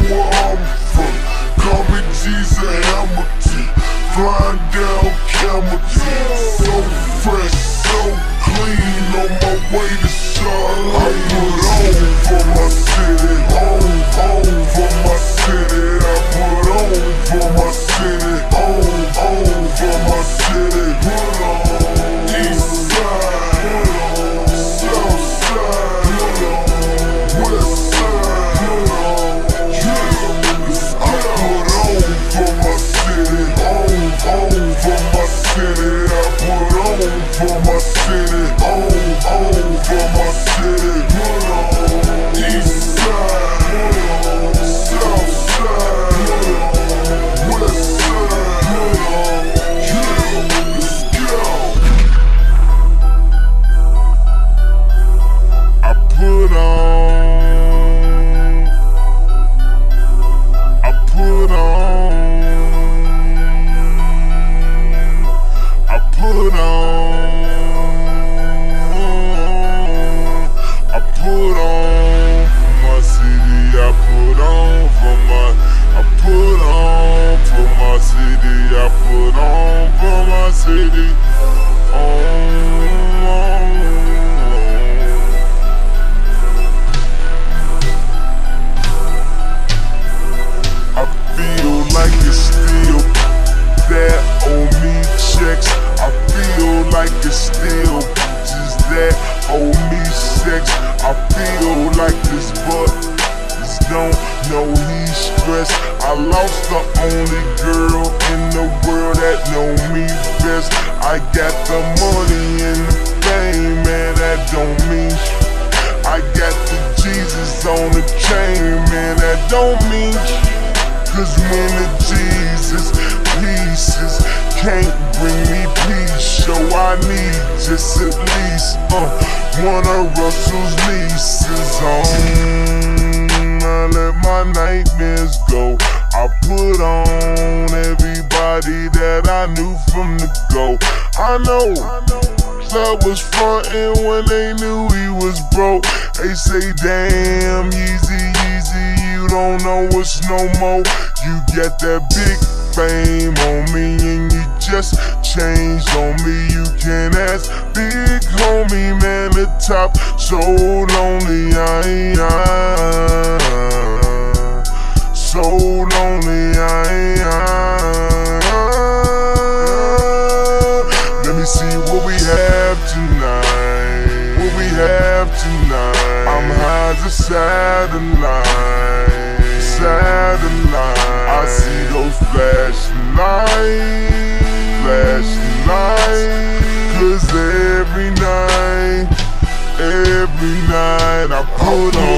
where I'm from. Call me Jesus Hamilton, flying down Camelton. So fresh, so clean, on my way to Charlotte. I put on for my city, home for my city. I put on for my city, home for my city. Put on east side, put on south side, put on west side, put on. I put on for my city, home for my city. I put on for my city, home for my city. Put on east side, put on south side, put on west side, put on. Let's go. I put on, I put on, I put on, I put on for my city. I put on for my, I put on for my city. I put on for my city. I feel like it's still that owe me checks. I feel like it's still just that owe me sex. I feel like this but this don't know he's stressed. I lost the only girl in the world that know me best. I got the money and the fame, man, that don't mean shit. I got the Jesus on the chain, man, that don't mean shit. Cause when the Jesus pieces can't bring me peace, so I need just at least one of Russell's nieces on. I let my nightmares go. I put on everybody that I knew from the go. I know club was frontin' when they knew he was broke. They say, damn, Yeezy, you don't know what's no more. You get that big fame on me and you just changed on me. You can ask big homie, man, the top so lonely. So lonely, Let me see what we have tonight. What we have tonight. I'm high as a satellite. I see those flashing lights. Cause every night I put on